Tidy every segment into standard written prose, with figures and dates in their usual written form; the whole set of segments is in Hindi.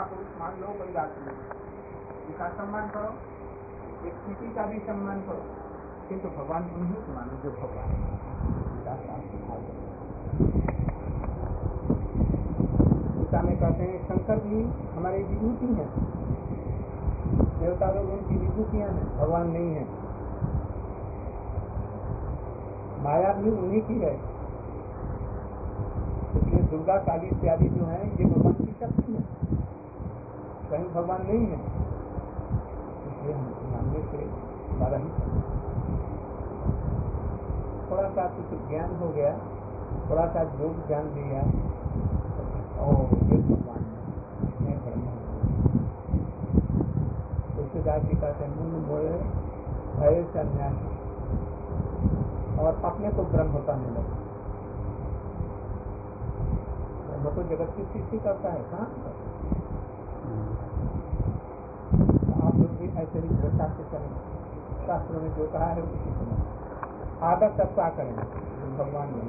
महापुरुष मान लो, कोई बात नहीं, इसका सम्मान करो, एक किसी का भी सम्मान करो, किंतु भगवान उन्हीं को मानो जो भगवान गीता में कहते हैं शंकर जी हमारी विभूति हैं, देवता लोग उनकी विभूतियां हैं, भगवान नहीं है। माया भी उन्हीं की है, इसलिए दुर्गा काली इत्यादि जो है ये भगवान की शक्ति है, कहीं भगवान नहीं है। इसलिए हम मानने से बड़ा ही थोड़ा सा कुछ ज्ञान हो गया, थोड़ा सा योग ज्ञान दिया और ये भगवान है ब्रह्म। तुलसीदास जी कहते हैं मुंड मोड़े भय से अन्याय और अपने को ब्रह्म कहने लगे। ब्रह्म तो जगत की सृष्टि करता है, कहाँ आप लोग भी ऐसे ही दृढ़ता से करें, शास्त्रों में जो कहा है उसी को आदर तत्वा करें, भगवान नहीं।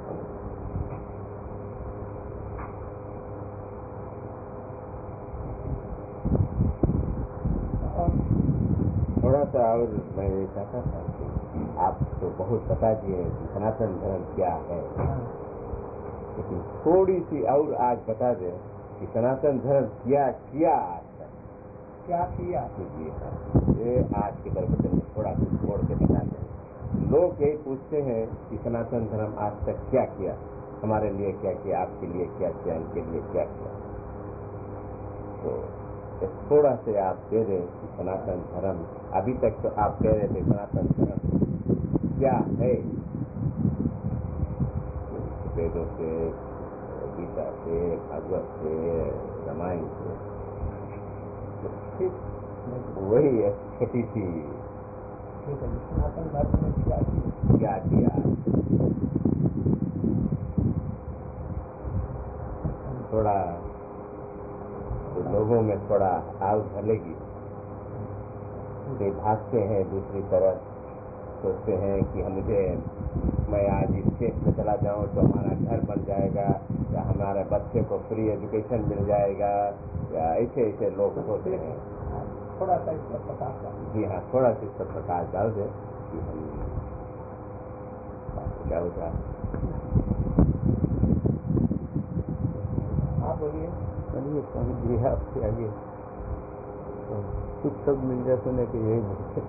थोड़ा सा और मैं ये चाहता था कि आप तो बहुत बता दिए कि सनातन धर्म क्या है, लेकिन थोड़ी सी और आज बता दें कि सनातन धर्म क्या किया आज तक, क्या किया ये आज के प्रवचन में थोड़ा कुछ छोड़ के बता दें। लोग यही पूछते हैं कि सनातन धर्म आज तक क्या किया, हमारे लिए क्या किया, आपके लिए क्या किया, इनके लिए क्या किया। तो थोड़ा से आप कह रहे कि सनातन धर्म, अभी तक तो आप कह रहे थे सनातन धर्म क्या है, वेदों से, गीता से, भागवत से, रामायण से, वही है छोटी सी सनातन धर्म में क्या किया। थोड़ा तो लोगों में थोड़ा आग भलेगी, वे भागते हैं दूसरी तरफ, सोचते हैं कि मैं आज इस देश में चला जाऊं तो हमारा घर बन जाएगा, या हमारे बच्चे को फ्री एजुकेशन मिल जाएगा, या ऐसे ऐसे लोग सोचते हैं। थोड़ा सा इस पर प्रकाश डाल। जी हाँ, थोड़ा सा इस पर प्रकाश डाल दे कि हम क्या होगा। आप बोलिए। चलिए स्वामी जी आपसे आगे कुछ सब मिल जाए सुने के यही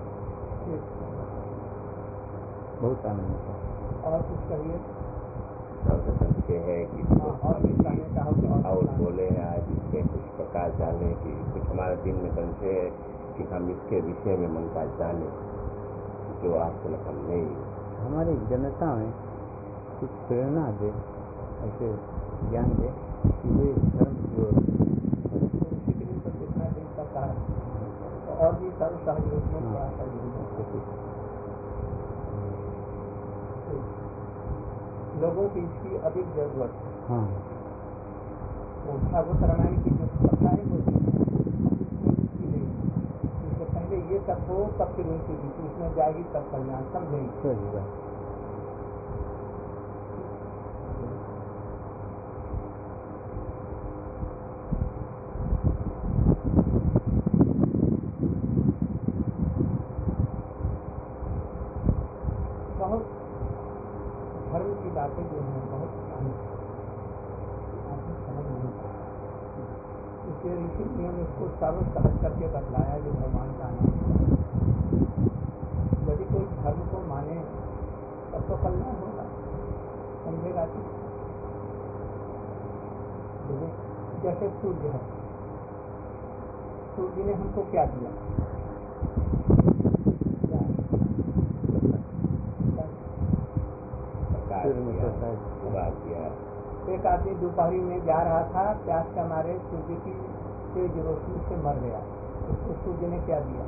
बहुत आनंद था। और कुछ कहिए। ये है कि और बोले आज इसमें कुछ प्रकाश डालें कि कुछ हमारे दिन में बनते है कि हम इसके विषय में मन का जाने जो आजकल हम नहीं, हमारी जनता में कुछ प्रेरणा दे, ऐसे ज्ञान दे कि वे धर्म की ओर और भी सर्व सहयोग में बड़ा सहयोग लोगों की इसकी अधिक जरूरत है। हाँ, वो भागवत रामायण की जो कथाएं होती हैं इससे पहले ये सब हो, तब फिर उनकी बीच उसमें जाएगी, तब कल्याण समझेंगे। बहुत धर्म की बातें जो हैं बहुत समझ नहीं पाता, इसलिए ऋषि ने उसको सर्व सहज करके बतलाया जो भगवान का नाम। यदि कोई धर्म को माने तब तो कल्याण होगा, समझेगा कि जैसे सूर्य है, सूर्य ने हमको क्या दिया, एक आदमी दोपहरी में जा रहा था, प्यास के मारे सूर्य की तेज रोशनी से मर गया, उसको सूर्य ने क्या दिया,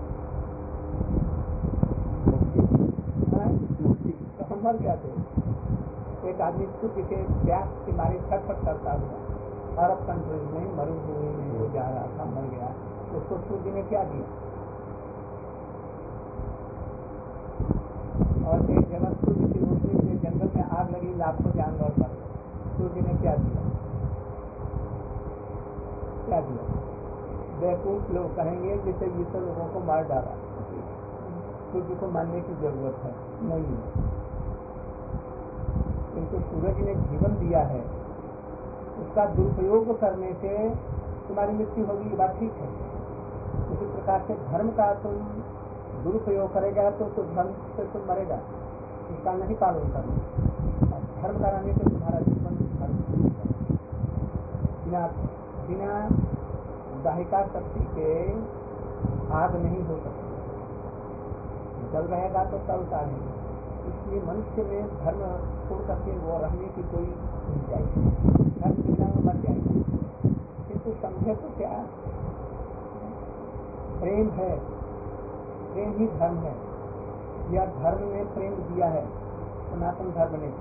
तो हम मर गया थे। एक आदमी सूर्य के प्यास के मारे छटपट करता हुआ अरब कंट्री में मरुभूमि में वो जा रहा था, मर गया, उसको सूर्य ने क्या दिया। और एक जगह सूर्य की रोशनी से जंगल में आग लगी, लाखों जानवर मर गए, सूर्य ने क्या दिया। क्या दिया? बेवकूफ लोग कहेंगे जैसे ईश्वर लोगों को मार डाला, सूर्य को मानने की जरूरत है नहीं, किंतु सूरज ने जीवन दिया है, उसका दुरुपयोग करने से तुम्हारी मृत्यु होगी, ये बात ठीक है। उसी प्रकार से धर्म का तुम दुरुपयोग करेगा तो धर्म से तुम मरेगा, उसका नहीं पालन करना। धर्म कराने से तुम्हारा जीवन बिना दाहिका शक्ति के आग नहीं हो सकती, जल रहेगा तो तल उतारेगा। इसलिए मनुष्य में धर्म छोड़ करके वो रहने की कोई गुंजाइश नहीं, धर्म बिना में मर जाएगा। किंतु समझे तो क्या, प्रेम है, प्रेम ही धर्म है। यह धर्म ने प्रेम दिया है, सनातन धर्म ने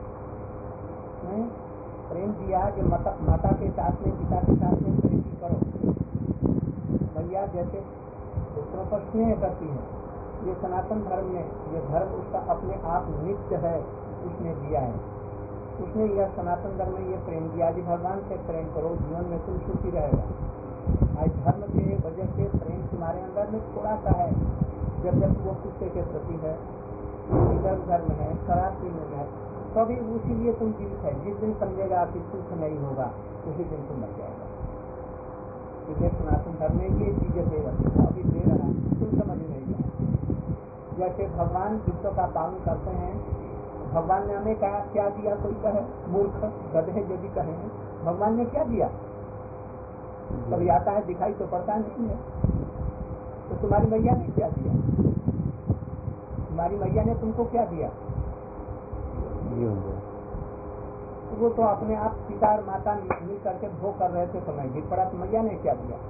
प्रेम दिया कि माता के साथ में, पिता के साथ में प्रेम करो। मैया जैसे दूसरों पर स्नेह करती है, ये सनातन धर्म ने, ये धर्म उसका अपने आप नित्य है, उसने दिया है। उसने यह सनातन धर्म में ये प्रेम दिया कि भगवान से प्रेम करो, जीवन में तुम सुखी रहेगा। आज धर्म के वजह से प्रेम तुम्हारे अंदर में थोड़ा सा है, जब वो कुत्ते के प्रति है, इधर धर्म है, शराब पीने में है, तो भी उसी लिए तुम जीवित है। जिस दिन समझेगा कि सुख नहीं होगा, उसी दिन तुम मर जाएगा। इसलिए सनातन धर्म में ये चीजें दे रखी है, अभी दे रहा है, तुम समझ नहीं जाए। जैसे भगवान विश्व का पालन करते हैं, भगवान ने हमें क्या दिया, कोई कहे मूर्ख गधे यदि कहे भगवान ने क्या दिया, कभी आता है दिखाई तो पड़ता नहीं है। तो तुम्हारी मैया ने क्या दिया, तुम्हारी मैया ने तुमको क्या दिया? वो तो अपने आप पिता और माता मिल करके भोग कर रहे थे, तो मैं गिर पड़ा, तो मैया ने क्या दिया?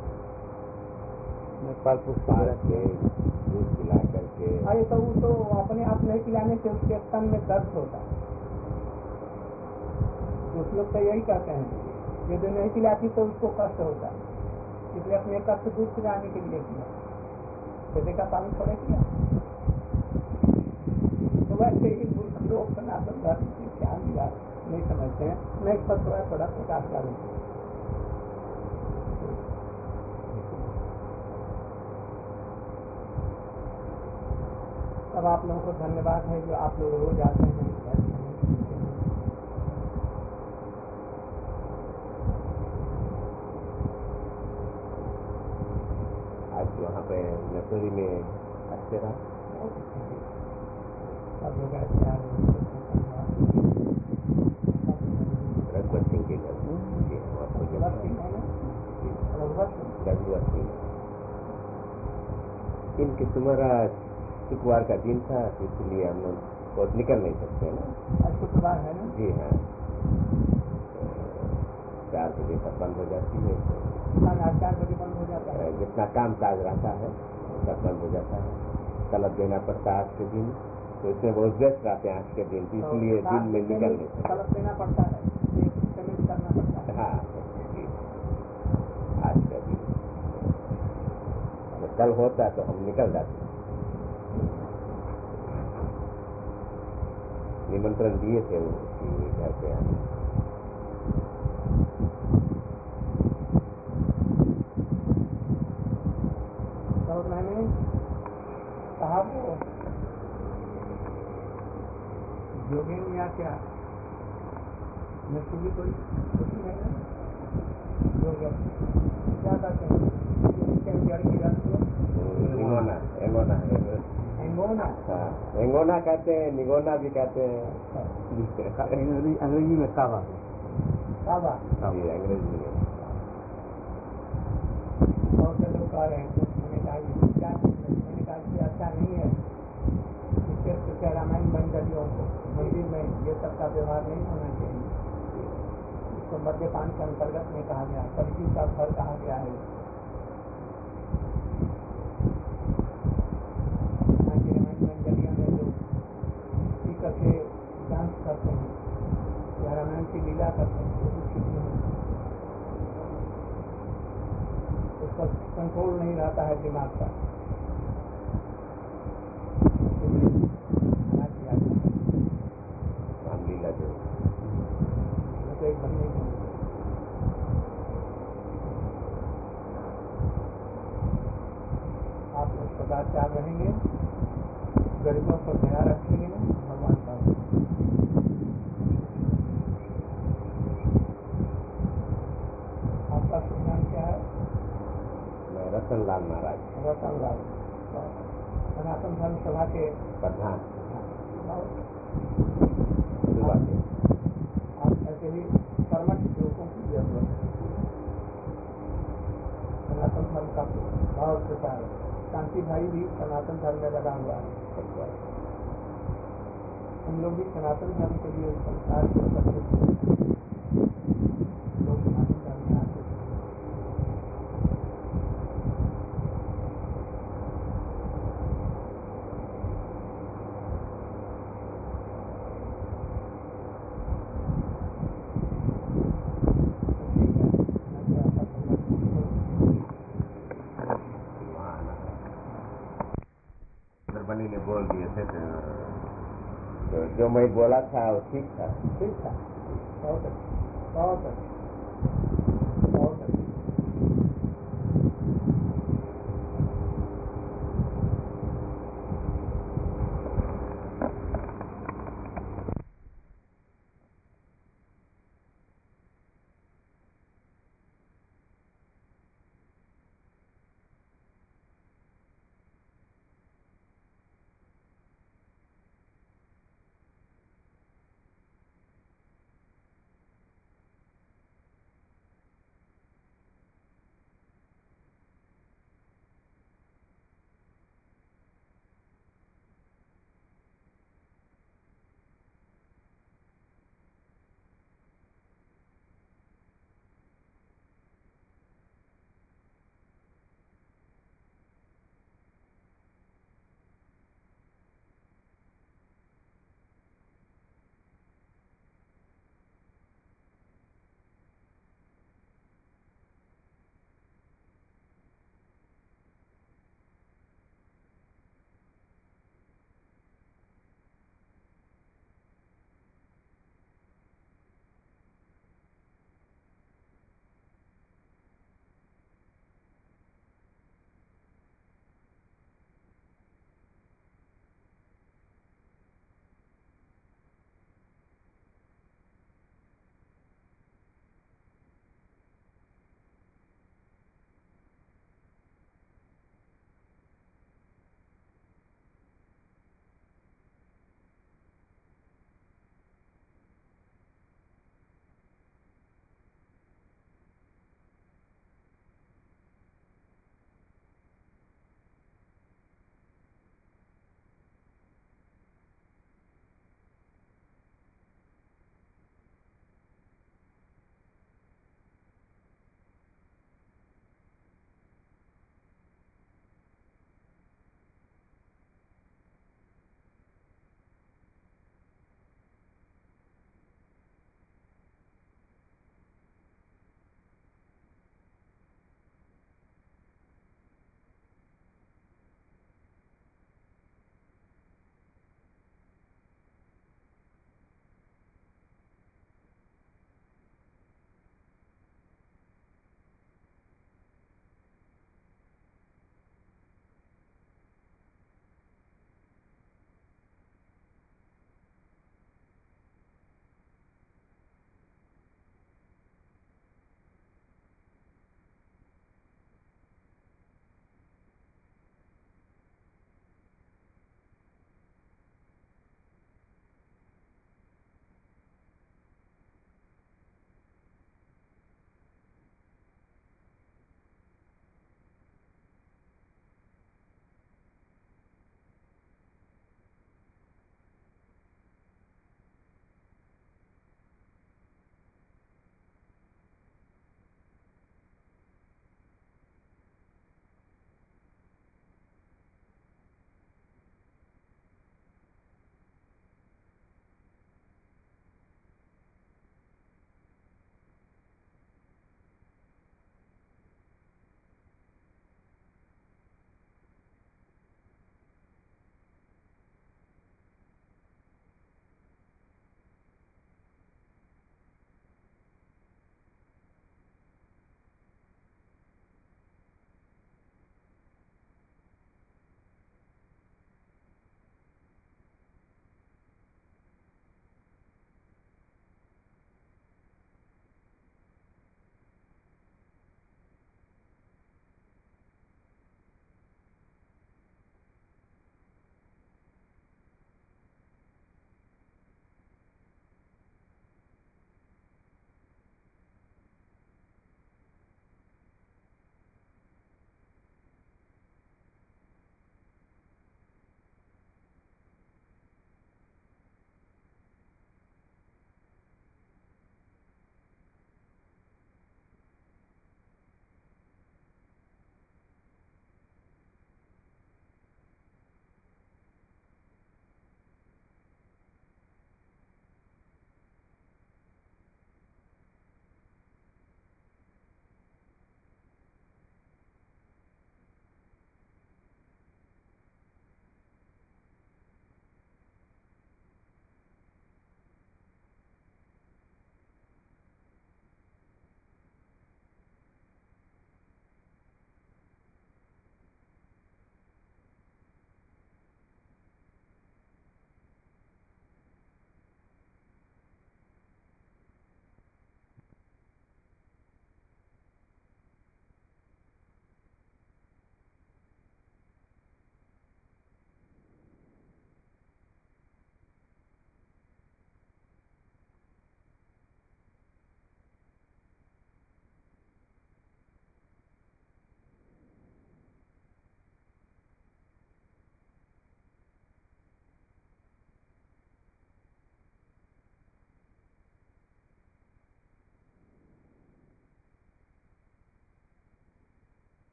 दूध पिला करके। अरे तो वो तो अपने आप नहीं पिलाने से उसके स्तन में दर्द होता है। कुछ लोग तो यही कहते हैं, यदि नहीं पिलाती तो उसको कष्ट होता है, इसलिए अपने कष्ट दूध पिलाने के लिए किया, बेटे का पालन थोड़े किया। तो वैसे ही मूर्ख लोग सनातन धर्म से क्या मिला नहीं समझते हैं। मैं इस पर थोड़ा प्रकाश डालूं। अब आप लोगों को धन्यवाद है जो आप लोग रोज आते हैं। आज वहाँ पे नर्सरी में अच्छे रहा, सब लोग ऐसे आ रहे हैं। रघुवर सिंह के घर जी, रघुवर सिंह है ना, रघुवर सिंह। इनके तुम्हारा शुक्रवार का दिन था, इसलिए हम लोग बहुत निकल नहीं सकते ना। आज शुक्रवार है ना? जी हाँ, 4 बजे तक बंद हो जाती है। 4 बजे बंद हो जाता है। जितना काम काज रहता है सब बंद हो जाता है। तलब देना पड़ता है आज के दिन, तो इसमें बहुत व्यस्त रहते हैं आज के दिन, इसलिए दिन में निकल नहीं सकते। तलब देना पड़ता है, पेमेंट करना पड़ता है। हाँ जी, आज का दिन कल होता तो हम निकल जाते। निमंत्रण दिए थे वो घर पे आने। तो मैंने कहा वो योगेन या क्या नसीबी कोई कुछ नहीं है, योगेन क्या कहते हैं, जड़ की रख दो एंगोना एंगोना। हाँ, एंगोना कहते हैं, निगोना भी कहते हैं। अंग्रेजी में कावा जी, अंग्रेजी में। बहुत से लोग कह रहे हैं, तो मैंने कहा मैंने कहा कि अच्छा नहीं है, इसके रामायण मंडलियों को मंदिर में ये सब का व्यवहार नहीं होना चाहिए। इसको मद्यपान के अंतर्गत में कहा गया, कलयुग का फल कहा गया है। करके डांस करते हैं या रामायण की लीला करते हैं, उसका कंट्रोल नहीं रहता है दिमाग का। रामलीला जो तो एक महीने तैयार रहेंगे, गरीबों पर दया रखेंगे, भगवान का। आपका शुभ नाम क्या है? मैं रतन लाल महाराज, रतन लाल, सनातन धर्म सभा के प्रधान। आप ऐसे ही कर्मठ युवकों की जरूरत है। सनातन धर्म का भाव प्रचार, शांति भाई भी सनातन धर्म में लगा हुआ है। हम लोग भी सनातन धर्म के लिए संसार को लोग सनातन धर्म में आते हैं। बनी ने बोल दिए थे तो जो मैं बोला था वो ठीक था। ठीक था, बहुत अच्छा, बहुत अच्छा।